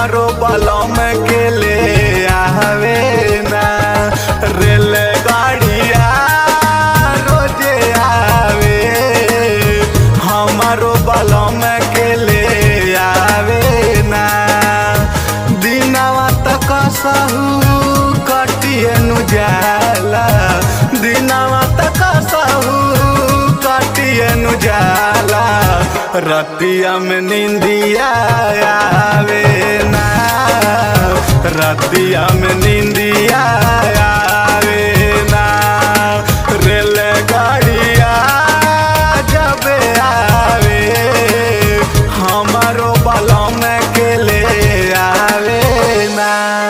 हमारो बलम के ले आवे ना। रेलगाड़िया रोजे आवे हमारो बलम के ले आवे ना। दिनवा तक सहू कटिए नु जाला, दिनवा तक सहू कटिए नु जाला। रतिया में नींदिया आवे ना, रतिया में नींदिया आवे ना। रेलगाड़िया जब आवे हमारो बलम के ले आवे ना।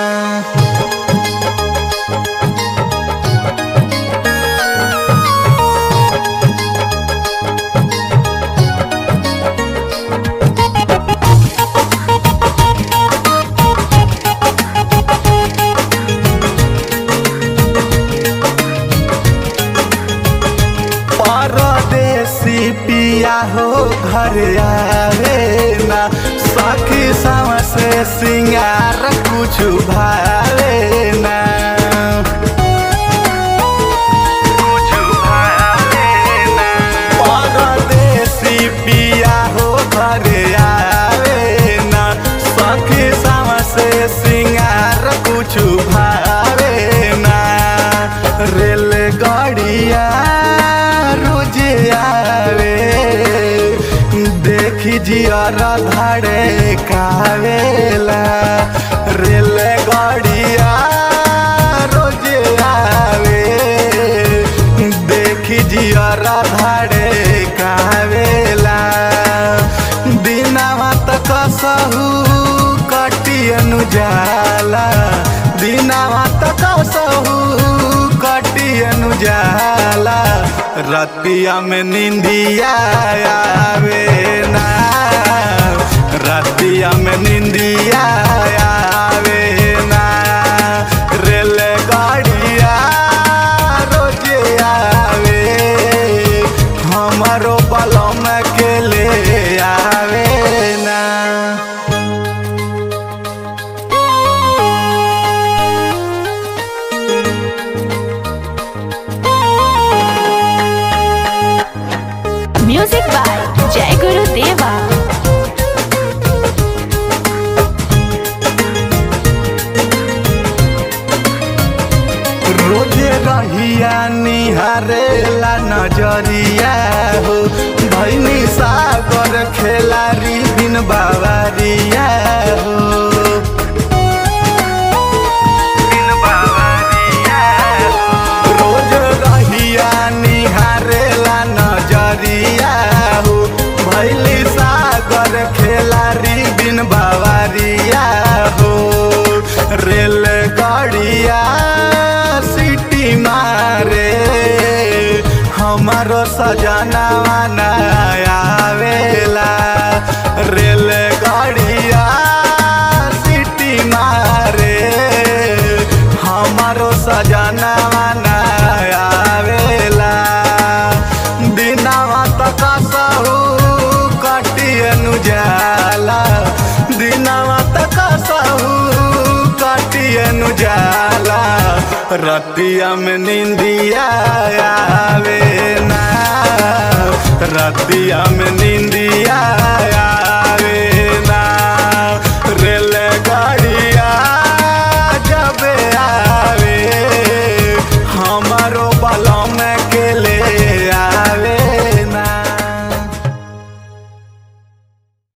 परदेसी पिया हो घर आवे ना। सखी सावा से सिंगार कुछ भावे ना, कुछ भावे ना। परदेसी पिया हो घर आवे ना। सखी सावा से सिंगार कुछ भावे ना। रेलगाड़िया रोजे आवे देखी जियारा धड़े कावेला। रेलगाड़िया रोजे आवे देखी जियारा धड़े कावेला। दिनवा तक सहू कटिए नु जाला, दिनवा तक सहू कटिए नु जाला। रतिया में नींदिया आवे ना, रतिया में नींदिया आवे ना। रेलगाड़िया रोजे आवे हमारो बलम के ले आवे ना। म्यूजिक बाय जय गुरु देवा। रोजे रहिया निहारेला नजरिया हो। भैनी सागर खेलारी बिन बावरिया हो, बिन बावरिया हो। रोज रहिया निहारेला नजरिया हो। भैली सागर खेलारी बिन बावरिया हो। रेलगाड़िया सीटी मारे हमारो सजनवा ना आवेला। रेलगाड़िया सीटी मारे हमारो सजनवा ना आवेला। दिनवा तक सहू कटिए नु जाला, दिनवा तक सहू कटिए नु जाला। रतिया में नींदिया आवे ना, रतिया में नींदिया